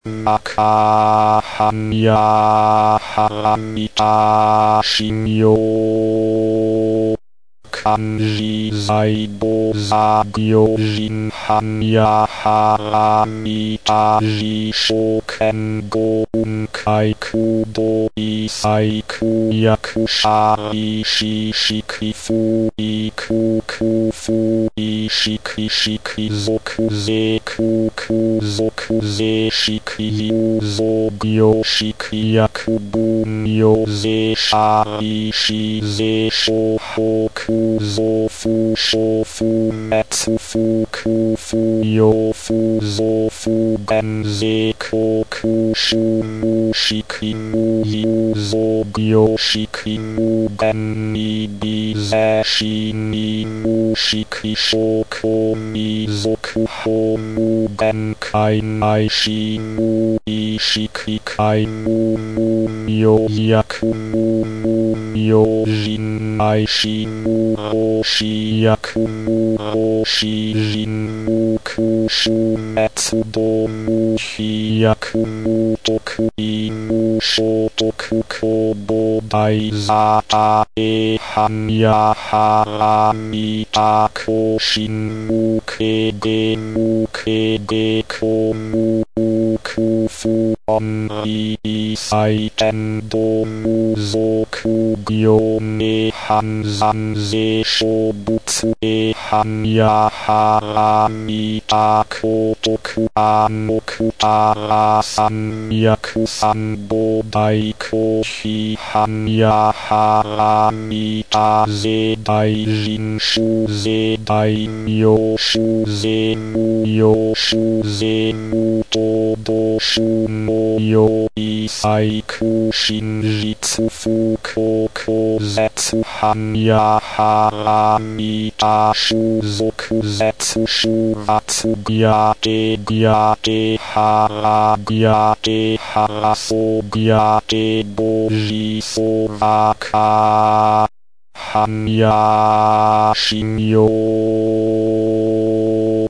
中半や腹見た信用漢字財宝座行人半や腹見た字証券語運海空洞異細空役者意識式風意空空風意識式属税空空属税式有造業式役分業税者意識税商法空造風商風滅風空風用風造風減税航空収入式無有造業式無減に微税しに無式商工に属法無限界内し無意識界無無名役無無名人内し無法し役無法し人無空襲滅道無非役無得意無所得公募大座大半や腹見た更新無形で無形で公無空不安理祭天道無属業名犯残税小物犯や腹見た高徳暗黙たら三役三宝大公費犯や腹見た税大臣衆税大名衆税無用衆税無東道衆の用意細空真実不幸口絶犯や腹見た種族絶種罰ギャテギャテ腹ギャテ腹ソギャテボジソバカ半や信用